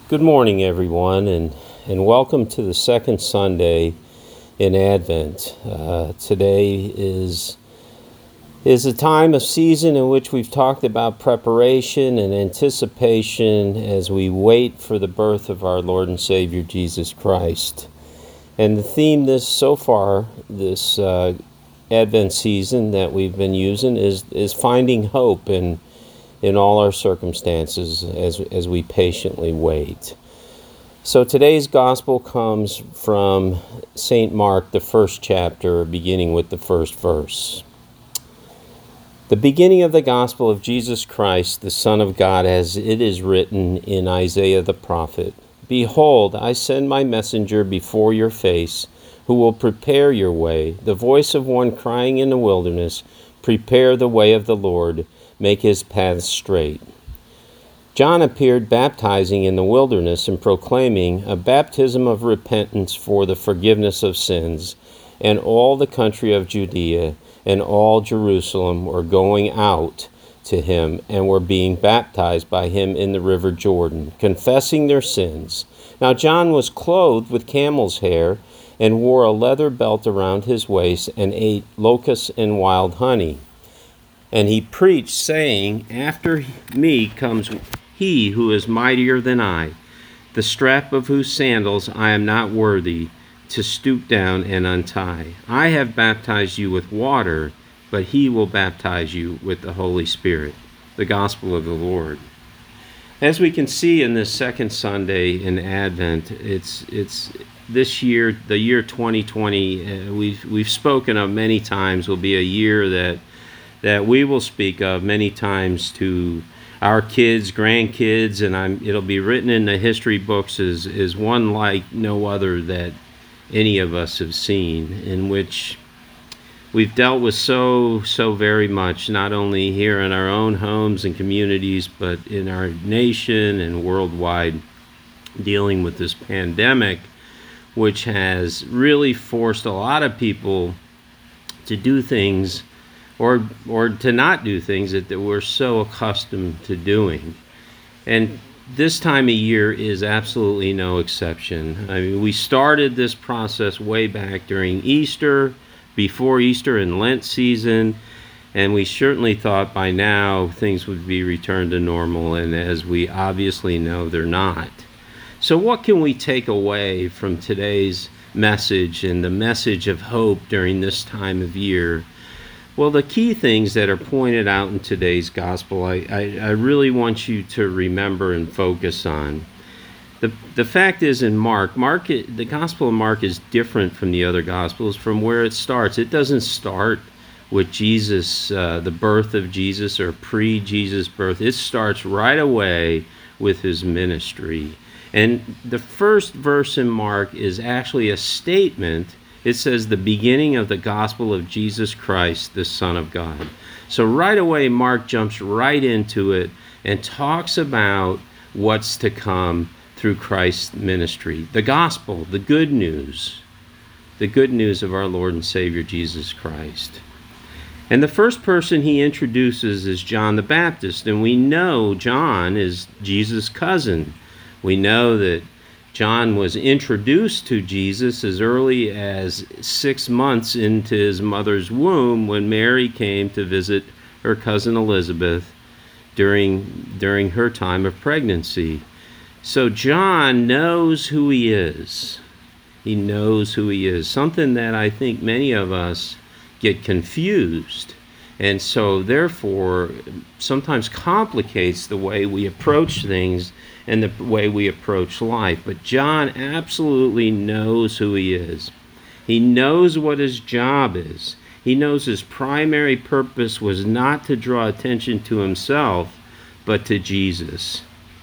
Good morning, everyone, and welcome to the second Sunday in Advent. Today is a time of season in which we've talked about preparation and anticipation as we wait for the birth of our Lord and Savior Jesus Christ. And the theme this Advent season that we've been using is finding hope in all our circumstances as we patiently wait. So today's gospel comes from St. Mark, the first chapter, beginning with the first verse. The beginning of the gospel of Jesus Christ, the Son of God, as it is written in Isaiah the prophet. Behold, I send my messenger before your face, who will prepare your way, the voice of one crying in the wilderness, prepare the way of the Lord, make his paths straight. John appeared baptizing in the wilderness and proclaiming a baptism of repentance for the forgiveness of sins, and all the country of Judea and all Jerusalem were going out to him and were being baptized by him in the river Jordan, confessing their sins. Now John was clothed with camel's hair and wore a leather belt around his waist and ate locusts and wild honey. And he preached, saying, After me comes he who is mightier than I, the strap of whose sandals I am not worthy to stoop down and untie. I have baptized you with water, but he will baptize you with the Holy Spirit. The Gospel of the Lord. As we can see in this second Sunday in Advent, it's this year, the year 2020. We've spoken of many times. Will be a year that we will speak of many times to our kids, grandkids, and it'll be written in the history books as one like no other that any of us have seen, in which we've dealt with so very much, not only here in our own homes and communities, but in our nation and worldwide, dealing with this pandemic, which has really forced a lot of people to do things or to not do things that we're so accustomed to doing. And this time of year is absolutely no exception. I mean, we started this process way back during Easter, before Easter and Lent season, and we certainly thought by now things would be returned to normal, and as we obviously know, they're not. So what can we take away from today's message and the message of hope during this time of year? Well, the key things that are pointed out in today's gospel, I really want you to remember and focus on. The fact is, in the Gospel of Mark is different from the other Gospels from where it starts. It doesn't start with Jesus, the birth of Jesus or pre-Jesus birth. It starts right away with his ministry. And the first verse in Mark is actually a statement. It says, the beginning of the gospel of Jesus Christ, the Son of God. So right away, Mark jumps right into it and talks about what's to come through Christ's ministry. The gospel, the good news of our Lord and Savior Jesus Christ. And the first person he introduces is John the Baptist. And we know John is Jesus' cousin. We know that John was introduced to Jesus as early as 6 months into his mother's womb when Mary came to visit her cousin Elizabeth during her time of pregnancy. So John knows who he is. He knows who he is. Something that I think many of us get confused, and so therefore sometimes complicates the way we approach things and the way we approach life. But John absolutely knows who he is. He knows what his job is. He knows his primary purpose was not to draw attention to himself, but to Jesus.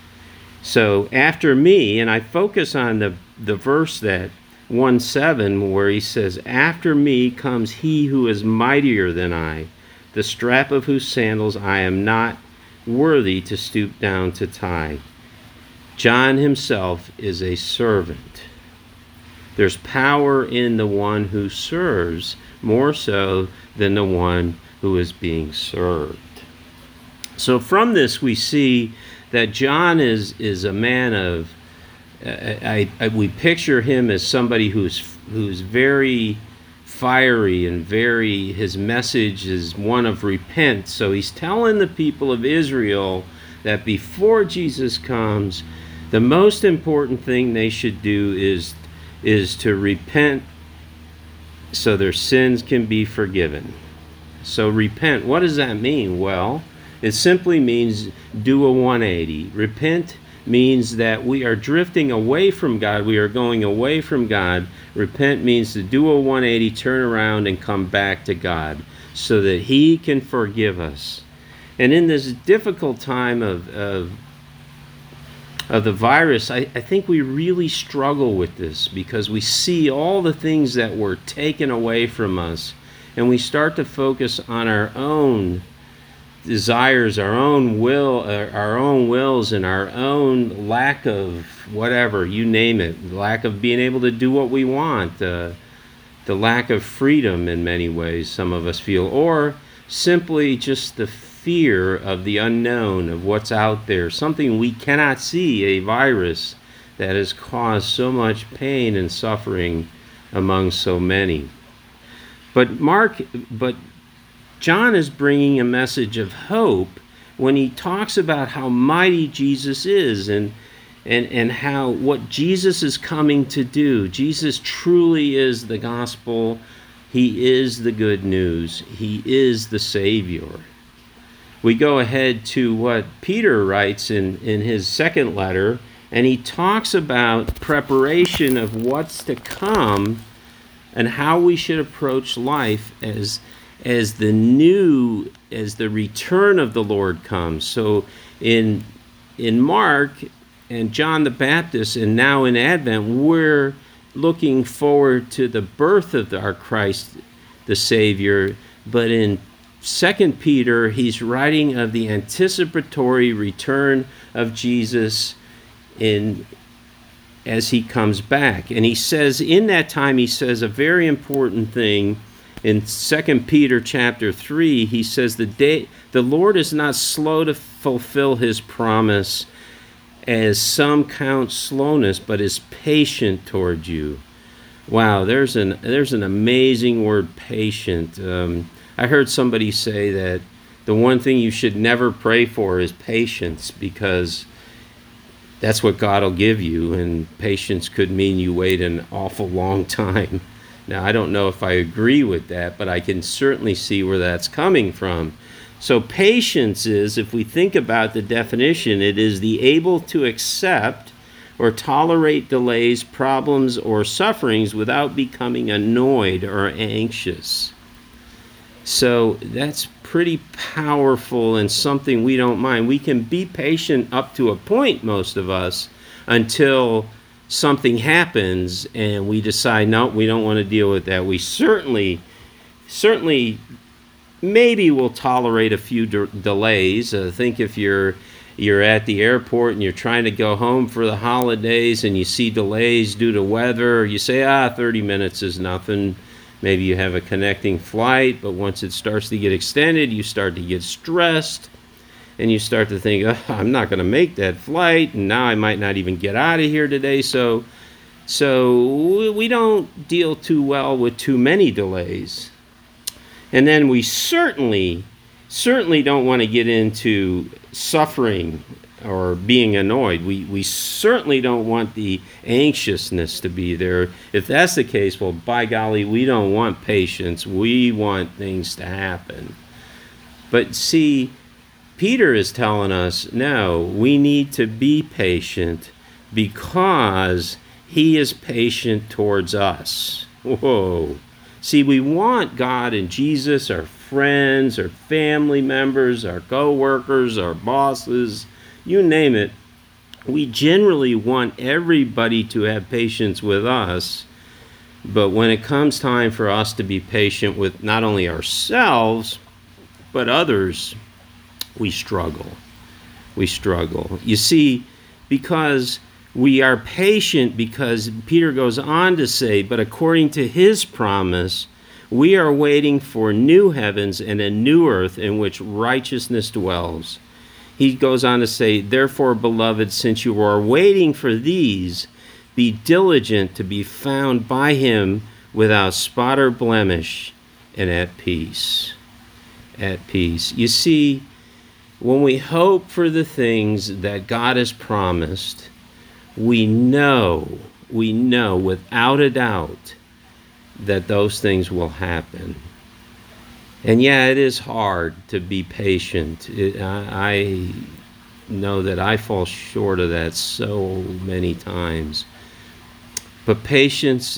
So after me, and I focus on the verse that 1:7 where he says, after me comes he who is mightier than I, the strap of whose sandals I am not worthy to stoop down to tie. John himself is a servant. There's power in the one who serves more so than the one who is being served. So from this we see that John is a man of we picture him as somebody who's very fiery and his message is one of repent. So he's telling the people of Israel that before Jesus comes, the most important thing they should do is to repent so their sins can be forgiven. So repent, what does that mean? Well, it simply means do a 180. Repent means that we are drifting away from God. We are going away from God. Repent means to do a 180, turn around and come back to God so that he can forgive us. And in this difficult time of the virus, I think we really struggle with this because we see all the things that were taken away from us, and we start to focus on our own desires, our own wills, and our own lack of whatever, you name it, the lack of being able to do what we want, the lack of freedom in many ways some of us feel, or simply just the fear of the unknown, of what's out there, something we cannot see, a virus that has caused so much pain and suffering among so many. But John is bringing a message of hope when he talks about how mighty Jesus is and how what Jesus is coming to do. Jesus truly is the gospel. He is the good news. He is the Savior. We go ahead to what Peter writes in his second letter, and he talks about preparation of what's to come and how we should approach life as the return of the Lord comes. So in Mark and John the Baptist, and now in Advent, we're looking forward to the birth of our Christ, the Savior. But in 2 Peter, he's writing of the anticipatory return of Jesus as he comes back. And he says, in that time, he says a very important thing. In 2 Peter chapter 3, he says, the Lord is not slow to fulfill his promise, as some count slowness, but is patient toward you. Wow, there's an amazing word, patient. I heard somebody say that the one thing you should never pray for is patience, because that's what God will give you, and patience could mean you wait an awful long time. Now, I don't know if I agree with that, but I can certainly see where that's coming from. So patience is, if we think about the definition, it is the able to accept or tolerate delays, problems, or sufferings without becoming annoyed or anxious. So that's pretty powerful and something we don't mind. We can be patient up to a point, most of us, until something happens and we decide, no, we don't want to deal with that. We certainly maybe we'll tolerate a few delays. I think if you're at the airport and you're trying to go home for the holidays and you see delays due to weather, you say, 30 minutes is nothing. Maybe you have a connecting flight, but once it starts to get extended, you start to get stressed, and you start to think, I'm not going to make that flight, and now I might not even get out of here today. So we don't deal too well with too many delays. And then we certainly don't want to get into suffering or being annoyed. We certainly don't want the anxiousness to be there. If that's the case, well, by golly, we don't want patience. We want things to happen. But see, Peter is telling us, no, we need to be patient because he is patient towards us. Whoa. See, we want God and Jesus, our friends, our family members, our co-workers, our bosses, you name it. We generally want everybody to have patience with us, but when it comes time for us to be patient with not only ourselves, but others, we struggle. You see, because we are patient, because Peter goes on to say, but according to his promise, we are waiting for new heavens and a new earth in which righteousness dwells. He goes on to say, therefore, beloved, since you are waiting for these, be diligent to be found by him without spot or blemish and at peace. At peace. You see, when we hope for the things that God has promised, we know without a doubt that those things will happen. And yeah, it is hard to be patient. I know that I fall short of that so many times. But patience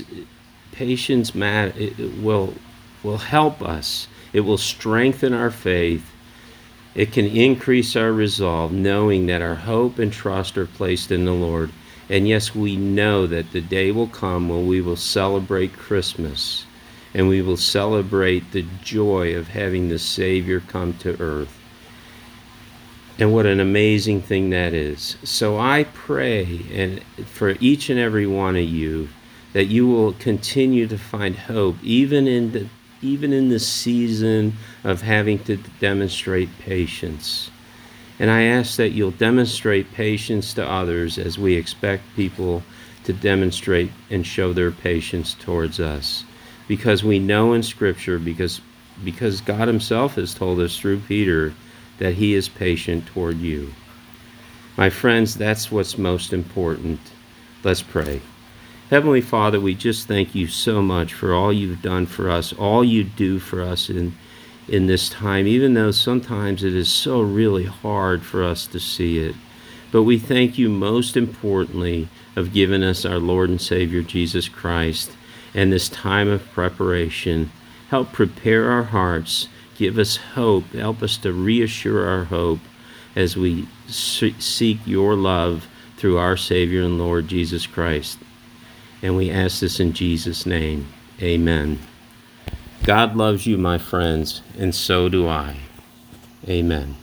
will help us. It will strengthen our faith. It can increase our resolve, knowing that our hope and trust are placed in the Lord. And yes, we know that the day will come when we will celebrate Christmas, and we will celebrate the joy of having the Savior come to earth. And what an amazing thing that is. So I pray and for each and every one of you that you will continue to find hope, even in the season of having to demonstrate patience. And I ask that you'll demonstrate patience to others as we expect people to demonstrate and show their patience towards us. Because we know in Scripture, because God himself has told us through Peter that he is patient toward you. My friends, that's what's most important. Let's pray. Heavenly Father, we just thank you so much for all you've done for us, all you do for us in this time, even though sometimes it is so really hard for us to see it. But we thank you most importantly of giving us our Lord and Savior Jesus Christ and this time of preparation. Help prepare our hearts, give us hope, help us to reassure our hope as we seek your love through our Savior and Lord Jesus Christ. And we ask this in Jesus' name. Amen. God loves you, my friends, and so do I. Amen.